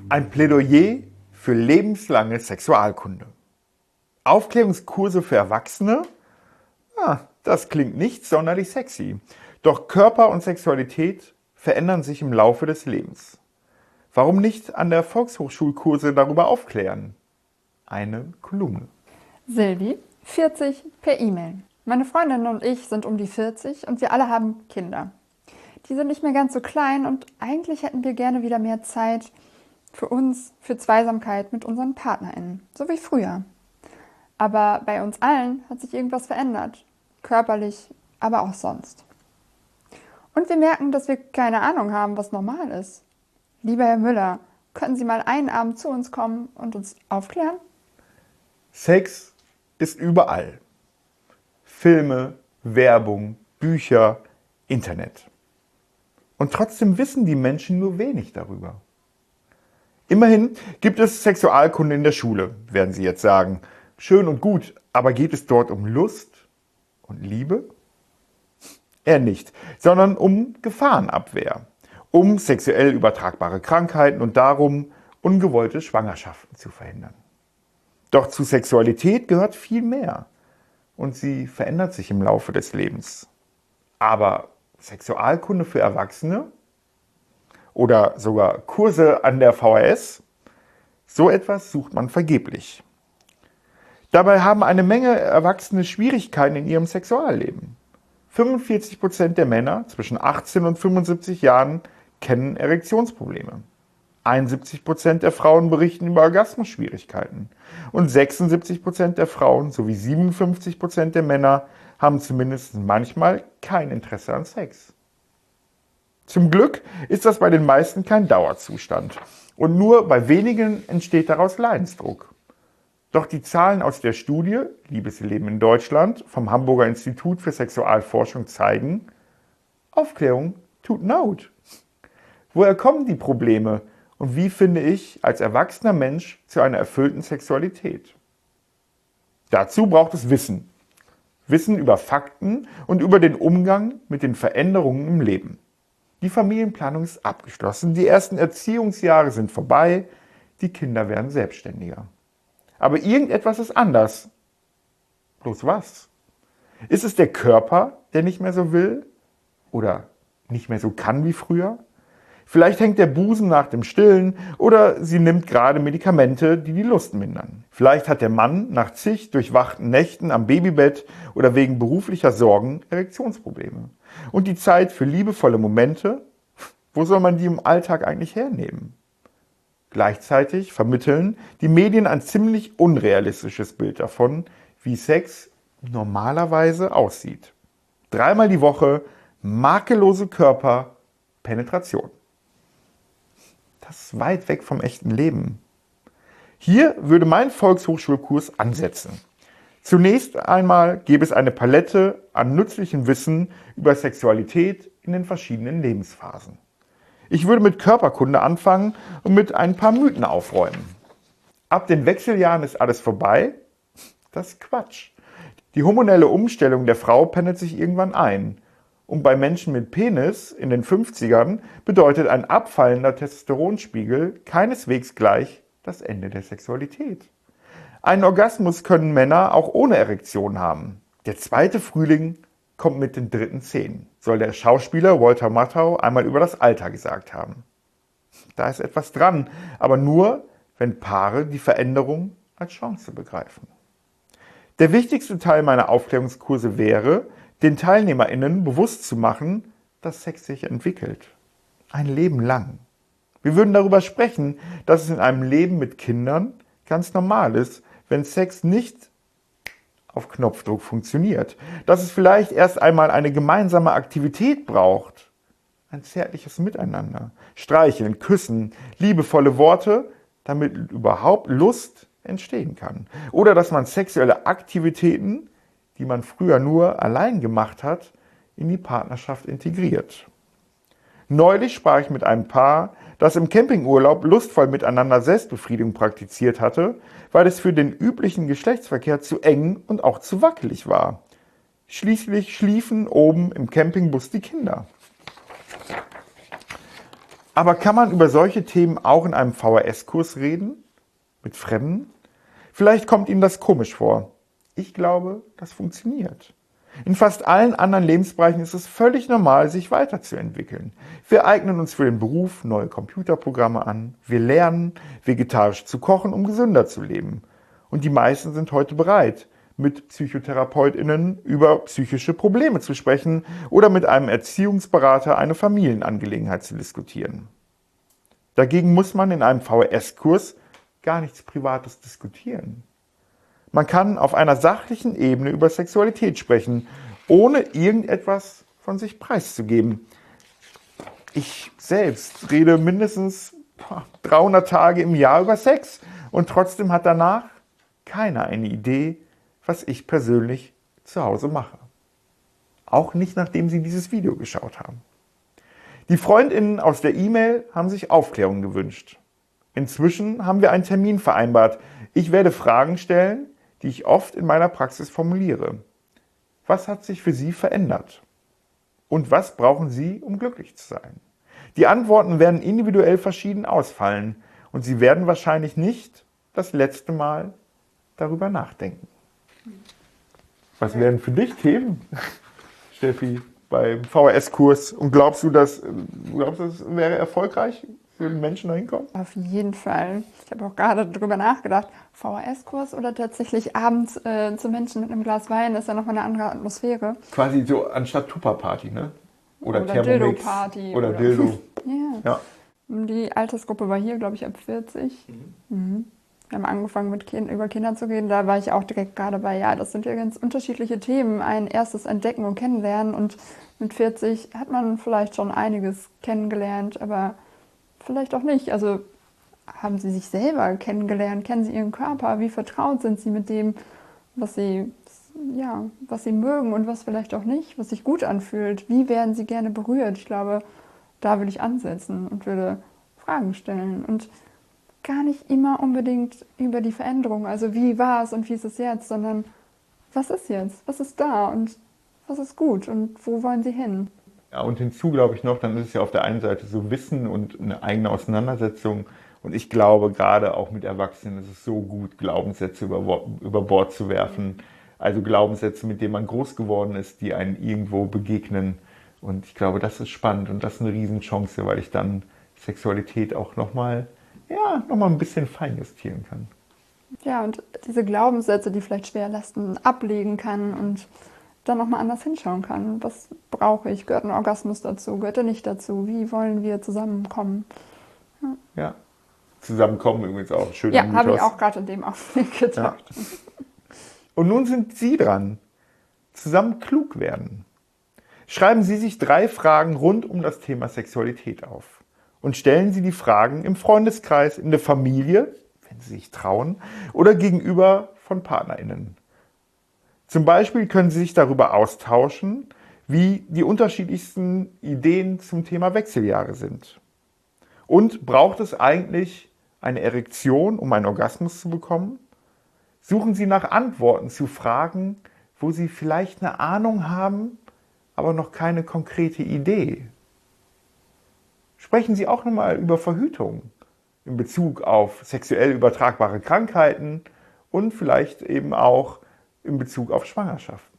Ein Plädoyer für lebenslange Sexualkunde. Aufklärungskurse für Erwachsene? Das klingt nicht sonderlich sexy. Doch Körper und Sexualität verändern sich im Laufe des Lebens. Warum nicht an der Volkshochschulkurse darüber aufklären? Eine Kolumne. Silvi, 40, per E-Mail. Meine Freundin und ich sind um die 40 und wir alle haben Kinder. Die sind nicht mehr ganz so klein und eigentlich hätten wir gerne wieder mehr Zeit für uns, für Zweisamkeit mit unseren PartnerInnen, so wie früher. Aber bei uns allen hat sich irgendwas verändert, körperlich, aber auch sonst. Und wir merken, dass wir keine Ahnung haben, was normal ist. Lieber Herr Müller, können Sie mal einen Abend zu uns kommen und uns aufklären? Sex ist überall. Filme, Werbung, Bücher, Internet. Und trotzdem wissen die Menschen nur wenig darüber. Immerhin gibt es Sexualkunde in der Schule, werden Sie jetzt sagen. Schön und gut, aber geht es dort um Lust und Liebe? Eher nicht, sondern um Gefahrenabwehr, um sexuell übertragbare Krankheiten und darum, ungewollte Schwangerschaften zu verhindern. Doch zu Sexualität gehört viel mehr und sie verändert sich im Laufe des Lebens. Aber Sexualkunde für Erwachsene oder sogar Kurse an der VHS, so etwas sucht man vergeblich. Dabei haben eine Menge Erwachsene Schwierigkeiten in ihrem Sexualleben. 45% der Männer zwischen 18 und 75 Jahren kennen Erektionsprobleme. 71% der Frauen berichten über Orgasmusschwierigkeiten. Und 76% der Frauen sowie 57% der Männer haben zumindest manchmal kein Interesse an Sex. Zum Glück ist das bei den meisten kein Dauerzustand. Und nur bei wenigen entsteht daraus Leidensdruck. Doch die Zahlen aus der Studie Liebesleben in Deutschland vom Hamburger Institut für Sexualforschung zeigen, Aufklärung tut Not. Woher kommen die Probleme und wie finde ich als erwachsener Mensch zu einer erfüllten Sexualität? Dazu braucht es Wissen. Wissen über Fakten und über den Umgang mit den Veränderungen im Leben. Die Familienplanung ist abgeschlossen, die ersten Erziehungsjahre sind vorbei, die Kinder werden selbstständiger. Aber irgendetwas ist anders. Bloß was? Ist es der Körper, der nicht mehr so will? Oder nicht mehr so kann wie früher? Vielleicht hängt der Busen nach dem Stillen oder sie nimmt gerade Medikamente, die die Lust mindern. Vielleicht hat der Mann nach zig durchwachten Nächten am Babybett oder wegen beruflicher Sorgen Erektionsprobleme. Und die Zeit für liebevolle Momente, wo soll man die im Alltag eigentlich hernehmen? Gleichzeitig vermitteln die Medien ein ziemlich unrealistisches Bild davon, wie Sex normalerweise aussieht. 3-mal die Woche, makellose Körper, Penetration. Das ist weit weg vom echten Leben. Hier würde mein Volkshochschulkurs ansetzen. Zunächst einmal gäbe es eine Palette an nützlichem Wissen über Sexualität in den verschiedenen Lebensphasen. Ich würde mit Körperkunde anfangen und mit ein paar Mythen aufräumen. Ab den Wechseljahren ist alles vorbei? Das ist Quatsch. Die hormonelle Umstellung der Frau pendelt sich irgendwann ein. Und bei Menschen mit Penis in den 50ern bedeutet ein abfallender Testosteronspiegel keineswegs gleich das Ende der Sexualität. Einen Orgasmus können Männer auch ohne Erektion haben. Der zweite Frühling kommt mit den dritten Zehen, soll der Schauspieler Walter Matthau einmal über das Alter gesagt haben. Da ist etwas dran, aber nur, wenn Paare die Veränderung als Chance begreifen. Der wichtigste Teil meiner Aufklärungskurse wäre, den TeilnehmerInnen bewusst zu machen, dass Sex sich entwickelt. Ein Leben lang. Wir würden darüber sprechen, dass es in einem Leben mit Kindern ganz normal ist, wenn Sex nicht auf Knopfdruck funktioniert. Dass es vielleicht erst einmal eine gemeinsame Aktivität braucht. Ein zärtliches Miteinander. Streicheln, küssen, liebevolle Worte, damit überhaupt Lust entstehen kann. Oder dass man sexuelle Aktivitäten, die man früher nur allein gemacht hat, in die Partnerschaft integriert. Neulich sprach ich mit einem Paar, das im Campingurlaub lustvoll miteinander Selbstbefriedigung praktiziert hatte, weil es für den üblichen Geschlechtsverkehr zu eng und auch zu wackelig war. Schließlich schliefen oben im Campingbus die Kinder. Aber kann man über solche Themen auch in einem VHS-Kurs reden? Mit Fremden? Vielleicht kommt Ihnen das komisch vor. Ich glaube, das funktioniert. In fast allen anderen Lebensbereichen ist es völlig normal, sich weiterzuentwickeln. Wir eignen uns für den Beruf neue Computerprogramme an. Wir lernen, vegetarisch zu kochen, um gesünder zu leben. Und die meisten sind heute bereit, mit PsychotherapeutInnen über psychische Probleme zu sprechen oder mit einem Erziehungsberater eine Familienangelegenheit zu diskutieren. Dagegen muss man in einem VHS-Kurs gar nichts Privates diskutieren. Man kann auf einer sachlichen Ebene über Sexualität sprechen, ohne irgendetwas von sich preiszugeben. Ich selbst rede mindestens 300 Tage im Jahr über Sex und trotzdem hat danach keiner eine Idee, was ich persönlich zu Hause mache. Auch nicht, nachdem sie dieses Video geschaut haben. Die FreundInnen aus der E-Mail haben sich Aufklärung gewünscht. Inzwischen haben wir einen Termin vereinbart. Ich werde Fragen stellen, die ich oft in meiner Praxis formuliere. Was hat sich für Sie verändert? Und was brauchen Sie, um glücklich zu sein? Die Antworten werden individuell verschieden ausfallen und Sie werden wahrscheinlich nicht das letzte Mal darüber nachdenken. Was wären für dich Themen, Steffi, beim VHS-Kurs? Und glaubst du, das wäre erfolgreich? Würden Menschen da hinkommen? Auf jeden Fall. Ich habe auch gerade darüber nachgedacht, VHS-Kurs oder tatsächlich abends zu Menschen mit einem Glas Wein ist ja nochmal eine andere Atmosphäre. Quasi so anstatt Tupperparty, ne? Oder Thermomix. Dildo-Party. Oder Dildo. Ja. Die Altersgruppe war hier, glaube ich, ab 40. Mhm. Wir haben angefangen, über Kinder zu reden. Da war ich auch direkt gerade bei, ja, das sind ja ganz unterschiedliche Themen. Ein erstes Entdecken und Kennenlernen. Und mit 40 hat man vielleicht schon einiges kennengelernt, aber vielleicht auch nicht. Also haben Sie sich selber kennengelernt? Kennen Sie Ihren Körper? Wie vertraut sind Sie mit dem, was Sie mögen und was vielleicht auch nicht, was sich gut anfühlt? Wie werden Sie gerne berührt? Ich glaube, da würde ich ansetzen und würde Fragen stellen. Und gar nicht immer unbedingt über die Veränderung. Also wie war es und wie ist es jetzt? Sondern was ist jetzt? Was ist da? Und was ist gut? Und wo wollen Sie hin? Ja, und hinzu glaube ich noch, dann ist es ja auf der einen Seite so Wissen und eine eigene Auseinandersetzung. Und ich glaube, gerade auch mit Erwachsenen ist es so gut, Glaubenssätze über Bord zu werfen. Also Glaubenssätze, mit denen man groß geworden ist, die einem irgendwo begegnen. Und ich glaube, das ist spannend und das ist eine Riesenchance, weil ich dann Sexualität auch nochmal ein bisschen feinjustieren kann. Ja, und diese Glaubenssätze, die vielleicht schwerlasten, ablegen kann und dann nochmal anders hinschauen kann. Was brauche ich? Gehört ein Orgasmus dazu? Gehört er nicht dazu? Wie wollen wir zusammenkommen? Ja, zusammenkommen übrigens auch. Schöner Ja, Mythos. habe ich auch gerade in dem Augenblick gedacht. Ja. Und nun sind Sie dran. Zusammen klug werden. Schreiben Sie sich 3 Fragen rund um das Thema Sexualität auf. Und stellen Sie die Fragen im Freundeskreis, in der Familie, wenn Sie sich trauen, oder gegenüber von PartnerInnen. Zum Beispiel können Sie sich darüber austauschen, wie die unterschiedlichsten Ideen zum Thema Wechseljahre sind. Und braucht es eigentlich eine Erektion, um einen Orgasmus zu bekommen? Suchen Sie nach Antworten zu Fragen, wo Sie vielleicht eine Ahnung haben, aber noch keine konkrete Idee. Sprechen Sie auch nochmal über Verhütung in Bezug auf sexuell übertragbare Krankheiten und vielleicht eben auch in Bezug auf Schwangerschaften.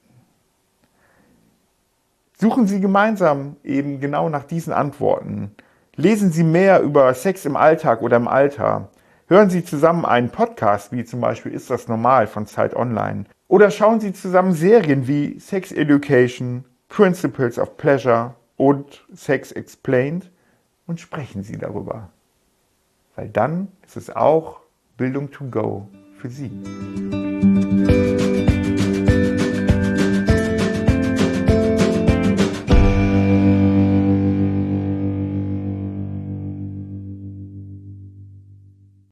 Suchen Sie gemeinsam eben genau nach diesen Antworten. Lesen Sie mehr über Sex im Alltag oder im Alter. Hören Sie zusammen einen Podcast, wie zum Beispiel Ist das normal von Zeit Online. Oder schauen Sie zusammen Serien wie Sex Education, Principles of Pleasure und Sex Explained und sprechen Sie darüber. Weil dann ist es auch Bildung to go für Sie.